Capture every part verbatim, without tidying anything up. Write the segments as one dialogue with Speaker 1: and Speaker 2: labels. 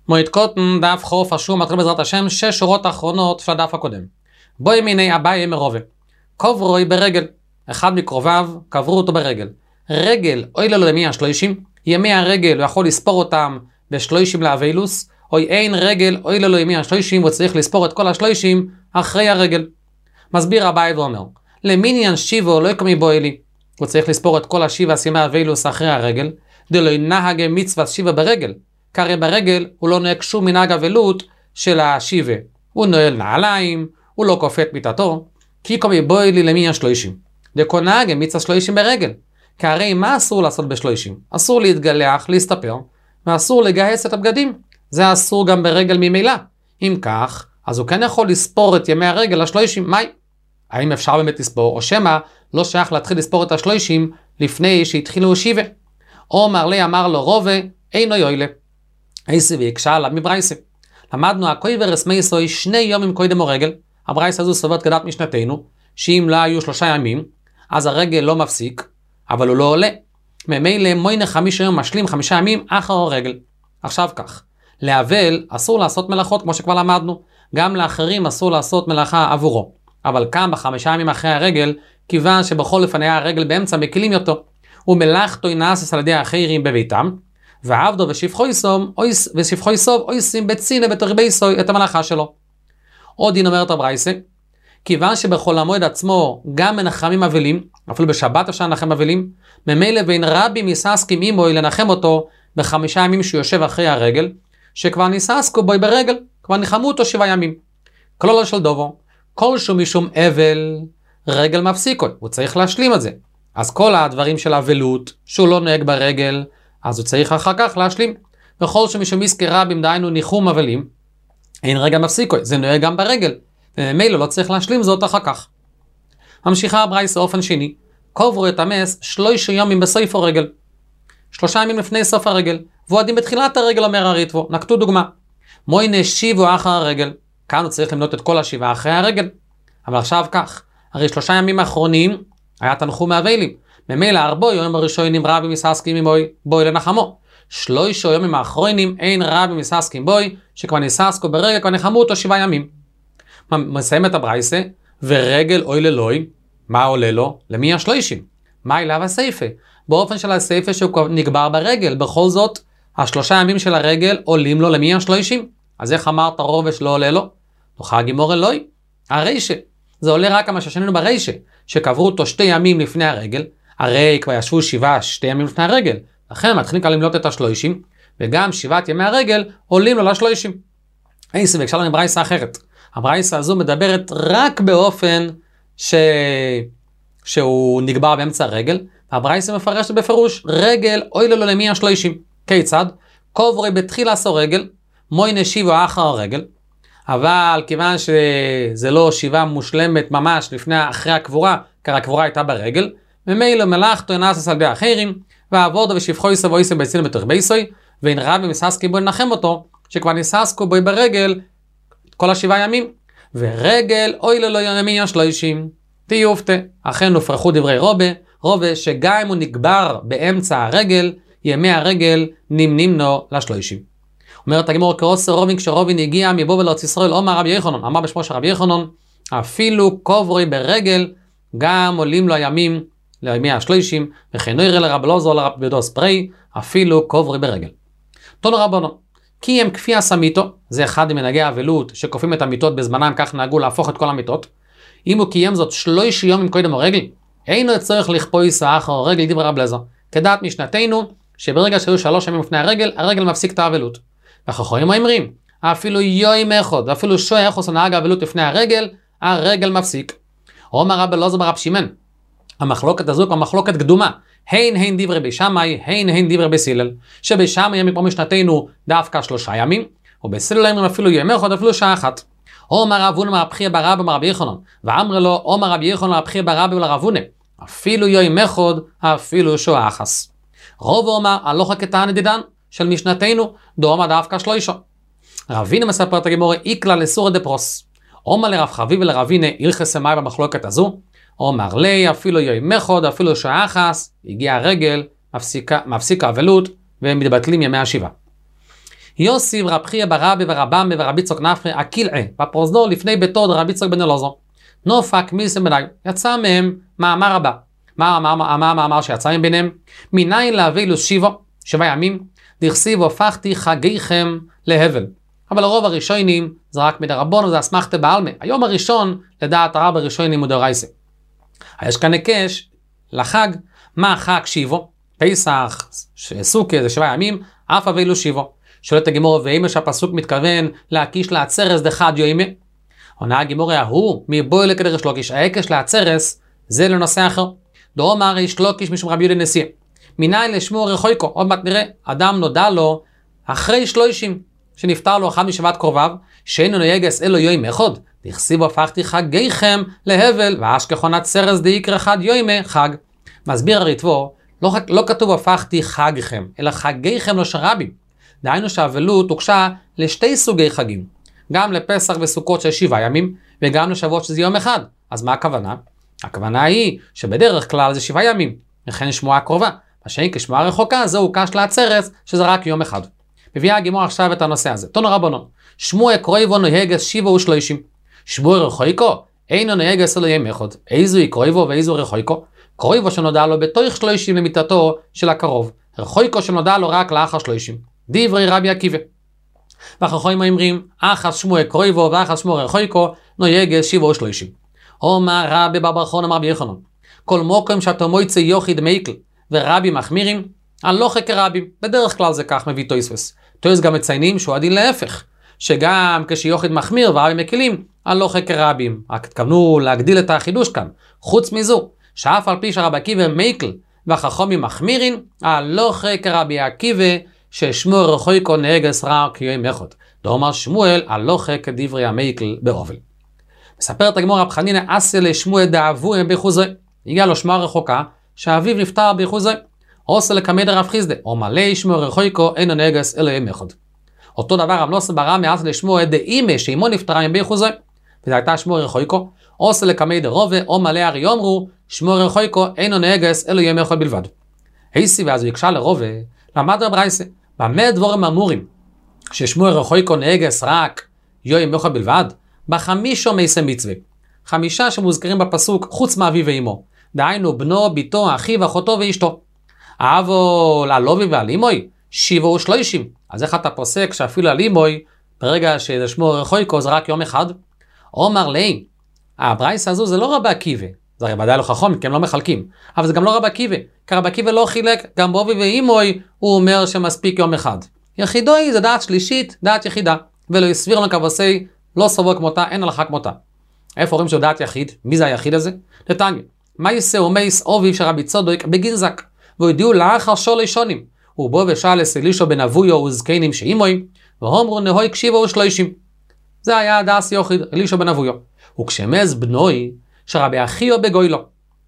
Speaker 1: מועד קוטן, דף חוף, אשור, מתחיל בעזרת השם, שש שורות האחרונות של הדף הקודם. בו ימיני אביי מרובה. קוברוי ברגל. אחד מקרוביו, קברו אותו ברגל. רגל, אוי לו למי השלושים, ימי הרגל, הוא יכול לספור אותם בשלושים לאבילוס, או אין רגל, אוי לו למי השלושים, הוא צריך לספור את כל השלושים אחרי הרגל. מסביר אביי ואומר, למיניאן שיבו לא יקמי בו אלי, הוא צריך לספור את כל השיבה סימי אבילוס אחרי הרגל, דלא ינהג מצוות שיבה ברגל, כי ברגל הוא לא נוהג שום מנהג אבלות של השיבה, הוא נועל נעליים, הוא לא כופה את מיטתו, כי יקמי בו אלי למי השלושים. דקו נהג מצוות שלושים ברגל, כי הרי מה אסור לעשות בשלושים? אסור להתגלח, להסתפר, ואסור לגהס את הבגדים. זה אסור גם ברגל ממילא. אם כך, אז הוא כן יכול לספור את ימי הרגל השלושים. מהי? האם אפשר באמת לספור, או שמה לא שייך להתחיל לספור את השלושים לפני שהתחילו שיבה? או מרלי אמר לו רובה, אינו יוילה. איסי ויקשה עליו מברייסה. למדנו הכוי ורסמי סוי שני יומים קודם הרגל. הברייסה הזו סוברת כדת משנתנו, שאם לא היו שלושה ימים, אז הרגל לא מפסיק, אבל הוא לא עולה. ממילא מוינה חמישה יום משלים חמישה ימים אחר הרגל. עכשיו כך, לאבל אסור לעשות מלאכות כמו שכבר למדנו, גם לאחרים אסור לעשות מלאכה עבורו. אבל כאן בחמישה ימים אחרי הרגל, כיוון שבכל לפני הרגל באמצע מקילים אותו, ומלאכתו נעשית על ידי האחרים בביתם, ועבדו ושפחו יסום, ושפחו יסוב אויסים בצינה בתרבי סוי את המלאכה שלו. עוד דין אומרת הברייסה, כיוון שבכל המועד עצמו גם מנחמים אבלים, אפילו בשבת אפשר לנחם אבלים, ממילא בין רבי מססקים עמוי לנחם אותו בחמישה ימים שהוא יושב אחרי הרגל, שכבר ניססקו בוי ברגל, כבר נחמו אותו שבעה ימים. כלולו של דובו, כל שהוא משום אבל, רגל מפסיקו, הוא צריך להשלים את זה. אז כל הדברים של אבלות, שהוא לא נוהג ברגל, אז הוא צריך אחר כך להשלים. וכל שהוא משום עסקי רבים דהיינו ניחום אבלים, אין רגל מפסיקו, זה נוהג גם ברגל. וממילא לא צריך להשלים זאת אחר כך. ממשיכה הברייסה אופן שני, קוברו את המס שלושה ימים בסוף הרגל. שלושה ימים לפני סוף הרגל, ועודים בתחילת הרגל אומר הריטבו, נקטו דוגמה. מוינה שיבו אחר הרגל, כאן הוא צריך למנות את כל השבעה אחרי הרגל. אבל עכשיו כך, הרי שלושה ימים האחרונים היה תנחום מאבלים. ממילא ארבו ימים הראשונים רבי מססקים עם בוי, בוי לנחמו. שלושה ימים האחרונים אין רבי מססקים בוי, שכבר ניססקו ברגל כבר נחמו אותו שבעה ימים. מסיים את הברייסה, ורגל אוי ללוי, מה עולה לו? למי השלושים? מה אליו הסייפה? באופן של הסייפה שהוא נגבר ברגל, בכל זאת, השלושה ימים של הרגל עולים לו למי השלושים? אז איך אמרת רובש לא עולה לו? נוחה גימור אלוהי. הריישה, זה עולה רק מה ששנינו בריישה, שקברו אותו שתי ימים לפני הרגל, הרי כבר ישבו שבעה שתי ימים לפני הרגל, לכן מתחילים כאן למלות את השלושים, וגם שבעת ימי הרגל עולים לו לשלושים. אין סביב, אפשר לנו ברייסה אחרת. הברייסה הזו מדברת רק באופן ש... שהוא נגבר באמצע הרגל, והברייסה מפרשת בפירוש, רגל אוי לו למי השלושים. כיצד? קוברי בתחיל עשור רגל, מוינה שיבו אחר הרגל, אבל כיוון שזה לא שיבה מושלמת ממש לפני אחרי הקבורה, כי הקבורה הייתה ברגל, ממילא מלאכתו נעשית על ידי האחרים, ועבודו ושפחו יסב אויסם בצינה בתרבי סוי, ואין רבי מססקי בו לנחם אותו, שכבר ניססקו בו ברגל כל השבעה ימים, ורגל אוי לו למי השלושים. תיופתה, אכן הופרכו דברי רובה, רובה שגם אם הוא נגבר באמצע הרגל, ימי הרגל נמנים לו לשלושים. אומרת הגמור כעושר רובין, כשרובין הגיע מבוא ולארץ ישראל, אומר רבי יחנון, אמר בשמו של רבי יחנון, אפילו קוברוי ברגל, גם עולים לו הימים לימי השלושים, וכן נראה לרב אלעזר לרב בדוס פרי, אפילו קוברוי ברגל. תנו רבנו, כי הם כפי הסמיתו, זה אחד ממנהגי האבלות שקופים את המיטות בזמנם, כך נהגו להפוך את כל המיטות. אם הוא קיים זאת שלושה יום עם קודם הרגל, אינו צריך לכפויס אחר הרגל, דיבר רב אלעזר. כדעת משנתנו, שברגע שהיו שלוש ימים לפני הרגל, הרגל מפסיק את האבלות. והחכמים אומרים, אפילו יום אחד, אפילו שוי אחוס הנהג האבלות לפני הרגל, הרגל מפסיק. אומר רב אלעזר ברב שמעון, המחלוקת הזו כבר מחלוקת קדומה. הן הן דברי בשמאי, הן הן דברי בסילל. שבשמאי ימים פה משנתנו דווקא שלושה ימים, ובסילל ימים אפילו יום אחד, אפילו שעה אחת. אומר רב הונא מרב חייא בר אבא מרבי יחנון, ואמר לו, אומר רבי יחנון מרב חייא בר אבא ולרב הונא, אפילו יום אחד, אפילו שעה אחת. רוב אומר, הלכה כתענא דדן של משנתנו, דאמר דווקא שלושה. רבינה מספר את הגמרא, איקלה לסורא דפרוס. אומר לרב חביב ולרבינה, הלכות סמאי במחלוקת הזו, אומר לי, אפילו יום אחד, אפילו שעה אחת, הגיע הרגל, מפסיקה, מפסיקה אבלות, והם מתבטלים ימי השבעה. יוסיף רב חייא ברבי ורבם ורבי יצחק נפחא הקילעה בפרוזדור לפני ביתו רבי יצחק בן אלעזר. נופק מיסם בני, יצא מהם מאמר הבא. מה המאמר שיצא ביניהם? מניין להביא שיבה, שבע ימים, דכסיב והפכתי חגיכם להבל. אבל הרוב הראשונים זה רק מדרבון וזה אסמכתא בעלמא. היום הראשון לדעת הרב הראשונים הוא דאורייתא. יש כאן הקש לחג, מה חג שיבו? פסח, סוכה זה שבע ימים, אף אבילו שיבו. שואלת הגמרא, ואם שהפסוק מתכוון להקיש לעצרס דחד יוימי? עונה הגמרא, ההוא מבוי לקדרש לוקיש, ההקש לעצרס זה לנושא אחר. דאמר ריש לוקיש משום רבי יהודה נשיא. מניין לשמו רחויקו, עוד מעט נראה, אדם נודע לו אחרי שלושים, שנפטר לו אחד משבעת קרוביו, שאינו נויגס אלו יום אחד, דכסיב הפכתי חגיכם להבל, ואשכחון עצרס דיקרא אחד יום חג. מסביר הריטב"א, לא, לא כתוב הפכתי חגכם, אלא חגיכם לא שרבים. דהיינו שהאבלות הוקשה לשתי סוגי חגים, גם לפסח וסוכות של שבעה ימים, וגם לשבועות שזה יום אחד. אז מה הכוונה? הכוונה היא שבדרך כלל זה שבעה ימים, וכן שמועה קרובה. מה שאין כשמועה רחוקה, זהו קש לעצרס, שזה רק יום אחד. מביאה הגמרא עכשיו את הנושא הזה. תנו רבנן, שמוע קרויבו נוהגס שבעה ושלושים. שמוע רחוקו, אינו נוהגס אלא יום אחד. איזו היא קרויבו ואיזו רחוקו? קרויבו שנודע לו בתוך שלושים למיתתו של הקרוב. רחוקו שנודע לו רק לאחר שלושים. דברי רבי עקיבא. והחכמים אומרים, אחת שמוע קרויבו ואחת שמוע רחוקו, נוהגס שבעה ושלושים. אומר רבי בר בר חונן אמר רבי יוחנן, כל מוקם שאתה מויצא יוחיד מייקל ורבי מחמירים, הלוכה כרבים. בדרך כלל זה כך מביא תוספות. תוספות גם מציינים שהוא הדין להפך, שגם כשיוחיד מחמיר ורבי מקלים, הלוכה כרבים. רק התכוונו להגדיל את החידוש כאן. חוץ מזו, שאף על פי שרבי עקיבא מייקל והחכמים מחמירים, הלוכה כרבי עקיבא ששמו רחוקו נהגס רק יום אחד. דאמר שמואל, הלוכה כדברי המייקל באובל. מספרת הגמרא רב חנינא אסי לשמואל דאבוה בחוזרי. הגיע לו שמועה רחוקה שאביו נפטר בחוזרי. עושה לקמד רב חיסדא, או מלא שמוע רחוקו אינו נהגס אלא יום אחד. אותו דבר רב נוסה ברם מאז לשמוע דאימא שאימו נפטרה בחוזרי, וזו הייתה שמוע רחוקו. עושה לקמד רובה, או מלא הרי יאמרו שמוע רחוקו אינו נהגס אלא יום אחד בלבד. היסי ואז הוא יקשה לרובה, למד רב רייסה, במה דבורים אמורים ששמוע רחוקו נהגס רק יום אחד בלבד? בחמישו מעשה מצווה, חמישה שמוזכרים בפסוק חוץ מאביו ואימו, דהיינו בנו, ביתו, אחיו, אחותו ואשתו. אבל על אבי ועל אימוי, שבעה ושלושים. אז איך אתה פוסק שאפילו על אימוי, ברגע שזה שמו רחוקו זה רק יום אחד? אומר לי, הברייסה הזו זה לא רבי עקיבא, זה הרי ודאי לא חכם, כי הם לא מחלקים, אבל זה גם לא רבי עקיבא, כי רבי עקיבא לא חילק, גם באבי ואימוי הוא אומר שמספיק יום אחד. יחידוי זה דעת שלישית, דעת יחידה, ולא יסביר לנו כבוסי, לא סבור כמותה, אין הלכה כמותה. איפה אומרים שהוא דעת יחיד? מי זה היחיד הזה? נתניה, מה יעשה ומייס אוביב שרבי צודק בגנזק, והודיעו לאחר שולי שונים, ובו ושאלס אלישו בן אבויו וזקנים שאימוי, ואומרו נהוי קשיבו ושלושים. זה היה דעס יוחיד, אלישו בן אבויו. וכשמז בנוי, שרבי אחיו בגוילו.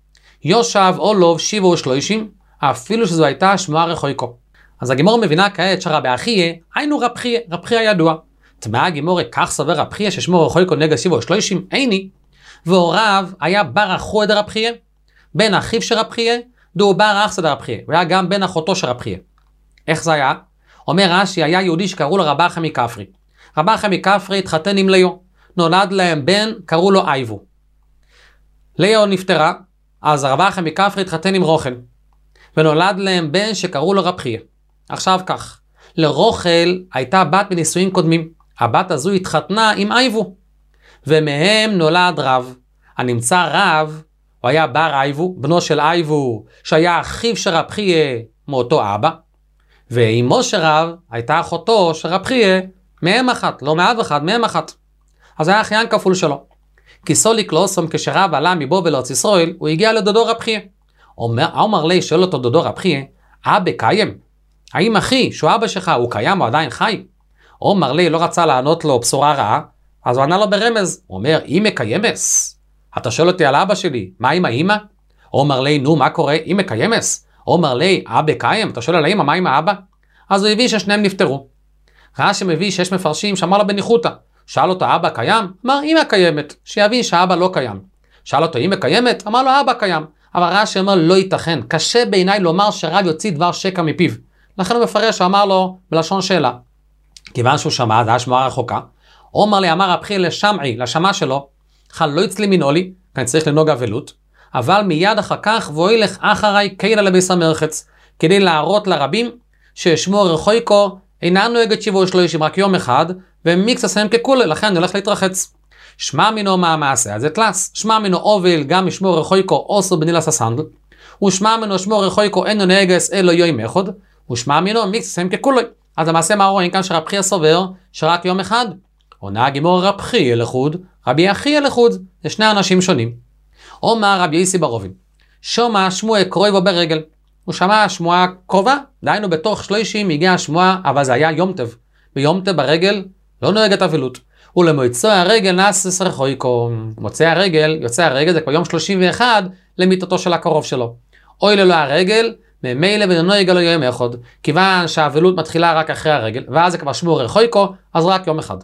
Speaker 1: יושב אולוב שיבו ושלושים, אפילו שזו הייתה שמועה רחוקו. אז הגמרא מבינה כעת שרבי אחיה, היינו רב חייא, רב חייא ידוע. תמה הגמרא כך סבר רב חייא ששמו רחוקו נהגס שיבו ושלושים, איני. והוריו היה בר אחו את רב חייא, בן אחיו של רב חייא, דו בר אח סדר רב חייא, והיה גם בן אחותו של רב חייא. איך זה היה? אומר רש"י, היה יהודי שקראו לו רב אחא מכפרי. רב אחא מכפרי התחתן עם ליאו, נולד להם בן, קראו לו אייבו. ליאו נפטרה, אז רב אחא מכפרי התחתן עם רוחל, ונולד להם בן שקראו לו רב חייא. עכשיו כך, לרוחל הייתה בת בנישואים קודמים, הבת הזו התחתנה עם אייבו, ומהם נולד רב. הנמצא רב, הוא היה בר אייבו, בנו של אייבו, שהיה אחיו של רב חייא מאותו אבא, ואימו של רב הייתה אחותו של רב חייא מהם אחת, לא מאב אחד, מהם אחת. אז היה אחיין כפול שלו. כי סוליק לא עושים כשרב עלה מבובל לארץ ישראל, הוא הגיע לדודו רב חייא. אומר, אומר לי, שואל אותו דודו רב חייא, אבא קיים? האם אחי, שהוא אבא שלך, הוא קיים או עדיין חי? אומר לי, לא רצה לענות לו בשורה רעה, אז הוא ענה לו ברמז. הוא אומר, אמא קיימס? אתה שואל אותי על אבא שלי, מה עם האמא? אומר לי, נו, מה קורה? אמא קיימס? אומר לי, אבא קיים? אתה שואל על האמא, מה עם האבא? אז הוא הביא ששניהם נפטרו. רש"י מביא שיש מפרשים שאמר לו בניחותא. שאל אותו, אבא קיים? אמר, אמא קיימת, שיבין שהאבא לא קיים. שאל אותו, אמא קיימת? אמר לו, אבא קיים. אבל רש"י אומר, לא ייתכן, קשה בעיניי לומר שרב יוציא דבר שקר מפיו. לכן הוא מפרש, הוא אמר לו בלשון שאלה. כיוון שהוא שמע, זה היה שמועה רחוקה, אומר לי, אמר רב חייא לשמעי, לשמע שלו, חל לא יצלי מנעולי, כי אני צריך לנהוג אבלות, אבל מיד אחר כך וילך אחריי קיילה לביס המרחץ, כדי להראות לרבים ששמו רחויקו אינה נוהגת שבעה ושלושים רק יום אחד, ומיקס עשיהם ככולה, לכן אני הולך להתרחץ. שמע מינו מה המעשה, אז זה תלס, שמע מינו אובל גם משמו רחויקו אוסו בנילס הסנדל, ושמע מינו שמו רחויקו אינו נהגס אלו יום אחד, ושמע מינו מיקס עשיהם ככולה. אז למעשה מה רואים כאן שרב חייא סובר שרק יום אחד? עונה הגימור רב חייא לחוד, רבי אחיה לחוד, זה שני אנשים שונים. אומר רבי יוסי ברובין, שומע שמועה קרויבו ברגל, הוא שמע שמועה קרובה, דהיינו בתוך שלושים הגיעה השמועה, אבל זה היה יום טב, ביום טב ברגל לא נוהגת אבלות, ולמוצא הרגל נאסס רחויקו, מוצא הרגל, יוצא הרגל זה כבר יום שלושים ואחת למיתתו של הקרוב שלו, אוי ללא הרגל, ממילא ונוהג לו יום אחד, כיוון שהאבלות מתחילה רק אחרי הרגל, ואז זה כבר שמו רחויקו, אז רק יום אחד.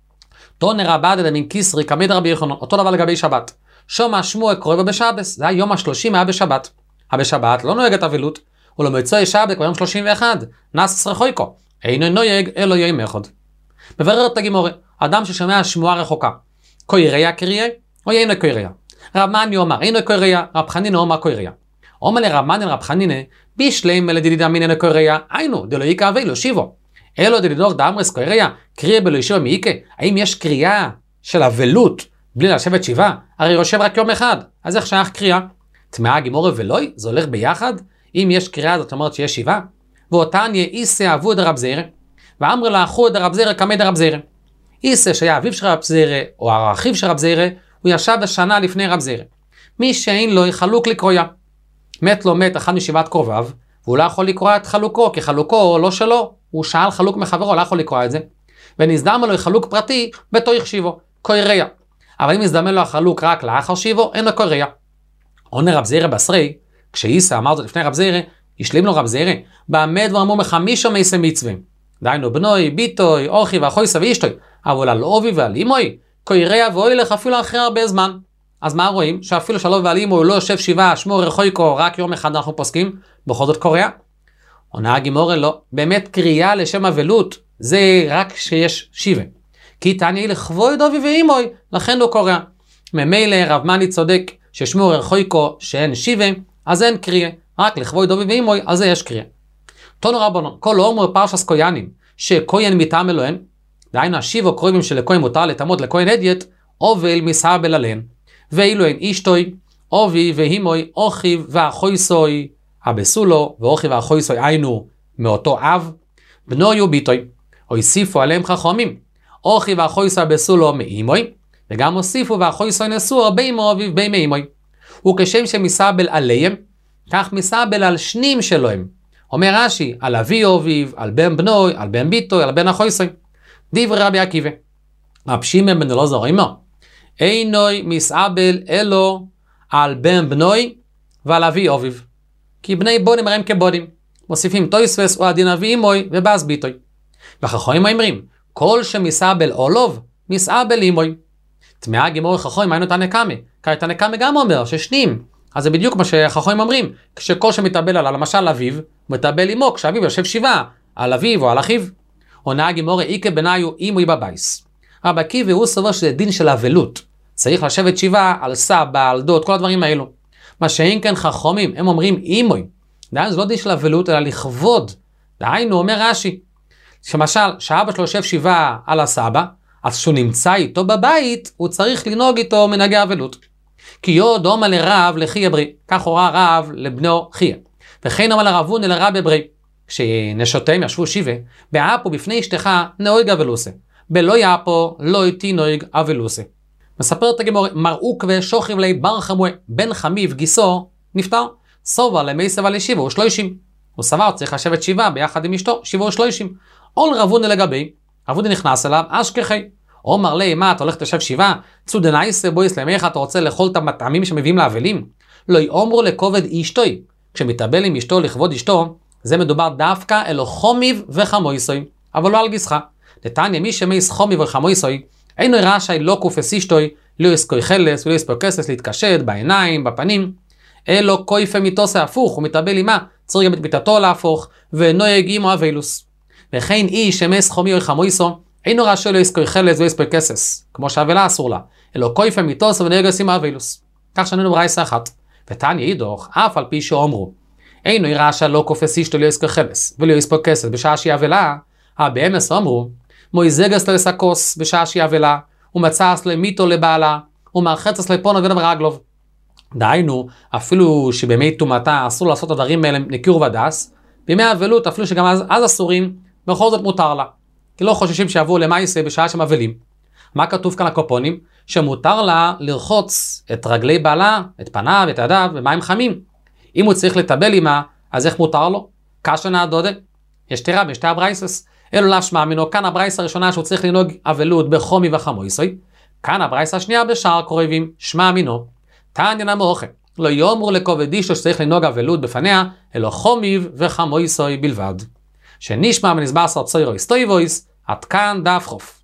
Speaker 1: תונר רבד דמין קיסרי כמד רבי יוחנן, אותו דבר לגבי שבת. שומע שמוע קרויבו בשבס, זה היום השלושים היה בשבת. הבשבת לא נוהגת אבלות, ולמוצאי שבת כבר יום שלושים ואחת, נאסס רחויקו, אינו נוהג אלו יום אחד. מבררת הגימורה, אדם ששומע שמועה רחוקה, קויריה קריה, או אינו קויריה. רב מני אומר, אינו קויריה, רב חנינא אומר קויריה. אומר לרב מני רב חנינא, בישלם לדידי אמין אינו קויריה, היינו, דלא יקה אבילו שיבו. אלו דדידור דאמרס קויריה, קריה בלא ישיבה מאיקה, האם יש קריאה של אבלות בלי לשבת שבעה? הרי יושב רק יום אחד, אז איך שייך קריאה? תמאה גימורה ולוי, זה הולך ביחד? אם יש קריאה זאת אומרת שיש שבעה? ואותן יאיסה אבו דרב זירא, ואמר לה אחו דרב זירא כמי דרב זירא. איסה שהיה אביו של רב זירא, או האחיו של רב זירא, הוא ישב בשנה לפני רב זירא. מי שאין לו חלוק לקרויה. מת לו מת אחד משבעת קרוביו, והוא לא יכול לקרוא את חלוקו, כי חלוקו לא שלו, הוא שאל חלוק מחברו, לא יכול לקרוא את זה. ונזדמן לו חלוק פרטי, בתו יחשיבו, קויריה. אבל אם יזדמן לו החלוק רק לאחר שיבו, אין לו קויריה. עונה רב זירא בסרי, כשאיסה אמר זאת לפני רב זירא, השלים לו רב זירא, בעמד ואמרו מחמישו מייסי מצווה. דיינו בנוי, ביטוי, אוכי ואחויסה ואישתוי, אבל על אובי ועל אימוי, קויריה ואוי לך אפילו אחרי הרבה זמן. אז מה רואים? שאפילו שלו ועל אימוי לא יושב שבעה, שמו רחויקו, רק יום אחד אנחנו פוסקים, בכל זאת קוריאה. עונה הגימורה לא, באמת קריאה לשם אבלות, זה רק שיש שבעה. כי תעני לכבוד אובי ואימוי, לכן הוא קורא. ממילא רב מני צודק ששמו רחויקו שאין שבעה, אז אין קריאה. רק לכבוד אובי ואימוי, אז זה יש קריאה. תונו רבנו, כל אומר פרשס קויאנים, שכויין מטעם אלוהן, דהיינו השיבו קרובים שלכהן מותר לטמות לכהן אדיוט, אובל מסבל עליהן. ואילו אין אישתוי, אובי ואימוי, אוכיו ואחויסוי, הבסולו, ואוכי ואחויסוי היינו מאותו אב, בנויו ביטוי, הוסיפו עליהם חכמים, אוכי ואחויסוי הבסולו מאימוי, וגם הוסיפו ואחויסוי נשאו בימו אביו בימי אימוי. וכשם שמסבל עליהם, כך מסבל על שנים שלהם. אומר רש"י, על אבי אביו, על בן בנוי, על בן ביטוי, על בן אחויסוי. דברי רבי עקיבא, רב שמעון בן אלעזר אומר, אינוי מסבל אלו על בן בנוי ועל אבי אביו. כי בני בונים הרי הם כבונים. מוסיפים תויספס או הדין אבי אימוי ובאז ביטוי. וחכמים אומרים, כל שמסבל עולוב, מסבל אימוי. תמאה גימור חכמים היינו תנקמה. כי תנקמה גם אומר ששנים. אז זה בדיוק מה שחכמים אומרים. כשכל שמתאבל על למשל אביו, מתאבל אימו, כשאביו יושב שבעה, על אביו או על אחיו. עונה גימור איקה בניו אימוי בבייס. רבי עקיבא הוא סובר שזה דין של אבלות. צריך לשבת שבעה על סבא, על דוד, כל הדברים האלו. מה שאין כן חכמים, הם אומרים אימוי. דהיינו זה לא דין של אבלות, אלא לכבוד. דהיינו אומר רש"י, שמשל, שאבא שלו יושב שבעה על הסבא, אז כשהוא נמצא איתו בבית, הוא צריך לנהוג איתו מנהגי אבלות. כי יוד אומר לרב לחיה ברי, כך הורה רב לבנו חיה. וכן אומר לרבון אל רב ברי, כשנשותיהם ישבו שבעה, באפו בפני אשתך נהוג אבלוסה. בלא יאפו לא איתי נוהג אבלוסה. מספר את הגמור, מראוק ושוכב לי בר חמוי, בן חמיב גיסו, נפטר, סובר למי סבל לשיבו ושלושים. הוא סבר צריך לשבת שבעה ביחד עם אשתו, שיבו ושלושים. אול רבון לגבי, רבון נכנס אליו, אשכחי. אומר לי, מה, אתה הולך לשב שבעה? צודנייסה בויס למיך, אתה רוצה לאכול את המטעמים שמביאים לאבלים? לא יאמרו לכובד אשתוי. כשמתאבל עם אשתו לכבוד אשתו, זה מדובר דווקא אלו חומיב וחמויסוי, אבל לא על גיסך. נתניה, מי שמייס חומיב וחמויסוי, אינו רשאי לא קופס אשתוי, לא יסקוי חלס ולא יספור כסס להתקשט בעיניים, בפנים, אלו קויפה מיתוסה הפוך, הוא מתאבל עמה, צריך גם את ביטתו להפוך, ונוהג עמו אבילוס. וכן איש שמס חומי או חמויסו, אינו רשאי לא יסקוי חלץ ויסקוי כסס, כמו שהאבלה אסור לה, אלא קויפה מיתוס ונרגס עם האבילוס. כך שנינו ברייסה אחת. ותניא אידוך, אף על פי שאומרו, אינו רשאי לא כופס אישתו לא יסקוי חלץ, ולא יסקוי כסס בשעה שהיא אבלה, הבאמס אמרו, מויזגס לו יסקוס בשעה שהיא אבלה, ומצאס לו מיתו לבעלה, ומרחצס לו פונו ונם רגלוב. דהיינו, אפילו שבימי תומתה אסור לעשות את הדברים האלה נקיר ודס, בימי האבלות, אפילו שגם אז, אז אסורים, בכל זאת מותר לה. כי לא חוששים שיבואו למעשה בשעה שהם אבלים. מה כתוב כאן הקופונים? שמותר לה לרחוץ את רגלי בעלה, את פניו, את ידיו, במים חמים. אם הוא צריך לטבל עמה, אז איך מותר לו? קשה נעדודה. יש תירה בשתי הברייסס. אלו לשמע מינו, כאן הברייס הראשונה שהוא צריך לנהוג אבלות בחומי וחמויסוי. כאן הברייס השנייה בשאר קרובים, שמע מינו. תניא נמוכה. לא יאמרו לכובד אישו שצריך לנהוג אבלות בפניה, אלא חומיו וחמויסוי בלבד. שנשמע מנסבר סרצוירו היסטויבויס, עד כאן דף חוף.